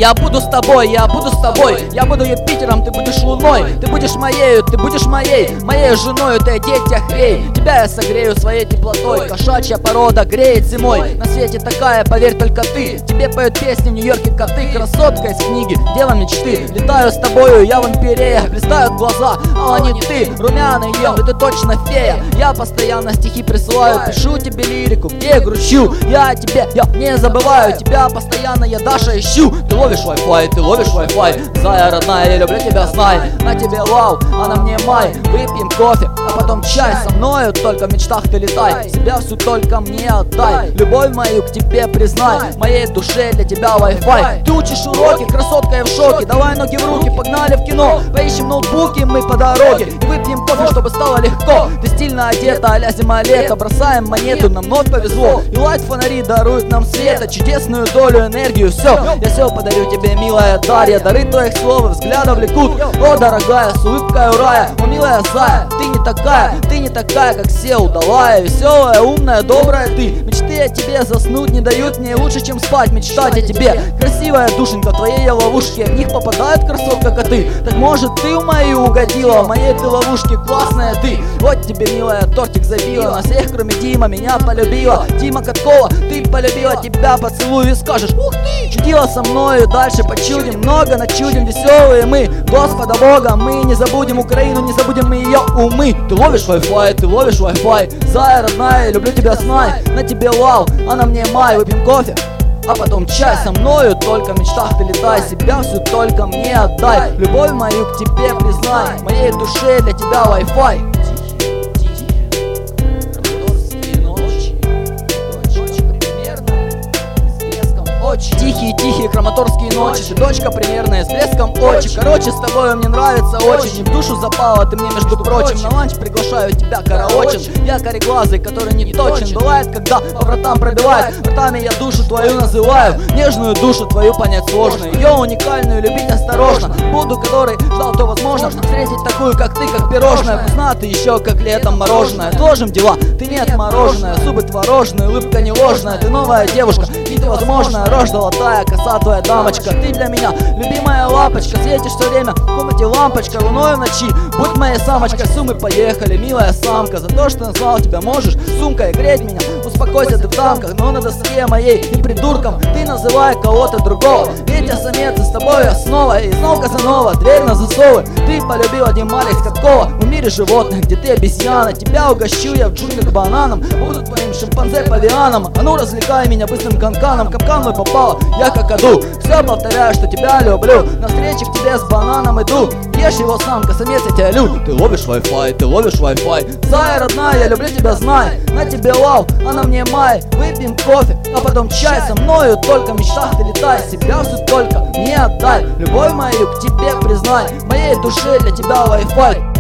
Я буду с тобой, я буду с тобой. Я буду Юпитером, ты будешь луной. Ты будешь моею, ты будешь моей женою, ты одеть тебя хрей. Тебя я согрею своей теплотой. Кошачья порода греет зимой. На свете такая, поверь только ты. Тебе поют песни в Нью-Йорке коты. Красотка из книги, дело мечты. Летаю с тобою, я в империях. Блистают глаза, а они ты. Румяный ем, ты точно фея. Я постоянно стихи присылаю. Пишу тебе лирику, где я грущу. Я о тебе, я не забываю. Тебя постоянно я Даша ищу. Ты ловишь Wi-Fi, ты ловишь Wi-Fi. Зая родная, я люблю тебя, знай. На тебе лав, а на мне май. Выпьем кофе, а потом чай. Со мною только в мечтах ты летай. Себя всю только мне отдай. Любовь мою к тебе признай. Моей душе для тебя Wi-Fi. Ты учишь уроки, красотка, я в шоке. Давай ноги в руки, погнали в кино. Поищем ноутбуки мы по дороге. И выпьем кофе, чтобы стало легко. Ты стильно одета, а-ля зима-лето. Бросаем монету, нам вновь повезло. И лайт-фонари даруют нам света. Чудесную долю, энергию, все. Я все подарю тебе, милая Дарья. Дары твоих слов и взглядов влекут. О, дорогая, с улыбкой у рая. О, милая Зая, ты не такая, как все удалая. Веселая, умная, добрая ты. Мечты о тебе заснуть не дают мне лучше, чем спать, мечтать о тебе. Красивая душенька, в твоей ловушке, в них попадает красотка коты. Так может ты в мою угодила, в моей ты ловушке классная ты. Вот тебе, милая, тортик забила, на всех кроме Дима меня полюбила. Дима Каткова, ты полюбила, тебя поцелую и скажешь: ух ты! Чудила со мною, дальше почудим, много начудим, веселые мы, Господа Бога мы не забудем, Украину не забудем мы ее умы. Ты ловишь Wi-Fi, ты ловишь Wi-Fi. Зая родная, люблю тебя, знай. На тебе лав, а на мне май. Выпьем кофе, а потом чай. Со мною только в мечтах ты летай. Себя всю только мне отдай. Любовь мою к тебе признай. Моей душе для тебя Wi-Fi. Тихие краматорские ночи. Ты дочка примерная, с блеском очи. Короче, с тобой мне нравится очень. И в душу запала ты мне, между прочим. На ланч приглашаю тебя караочен. Я кореглазый, который не точен. Бывает, когда по вратам пробивает. Вратами я душу твою называю. Нежную душу твою понять сложно. Ее уникальную любить осторожно. Буду, который ждал, то возможно встретить такую, как ты, как пирожное. Вкусна ты еще, как летом мороженое. Отложим дела, ты не отмороженная. Зубы творожные, улыбка не ложная. Ты новая девушка, и ты возможная. Рожь золотая, коса твоя дамочка. Ты для меня любимая лапочка. Светишь все время в комнате лампочка. Луною в ночи, будь моей самочкой. Суммы поехали, милая самка. За то, что назвал тебя можешь сумкой греть меня. Успокойся ты в дамках, но на доске моей и придурком ты называй кого-то другого. Ведь я самец, и с тобой основа. И снова Казанова, дверь на засовы. Ты полюбила Димарик Каткова. В мире животных, где ты обезьяна. Тебя угощу я в джунглях бананом. Буду твоим шимпанзе павианом. А ну развлекай меня быстрым канканом. Капкан мой попал, я какаду. Все повторяю, что тебя люблю. На встрече к тебе с бананом иду. Ешь его, самка, самец, я тебя люблю. Ты ловишь Wi-Fi, ты ловишь Wi-Fi. Зая родная, я люблю тебя, знай. На тебе лав, а на мне май. Выпьем кофе, а потом чай. Со мною только в мечтах ты летай. Себя всю только мне отдай. Любовь мою к тебе признай. Моей душе для тебя Wi-Fi.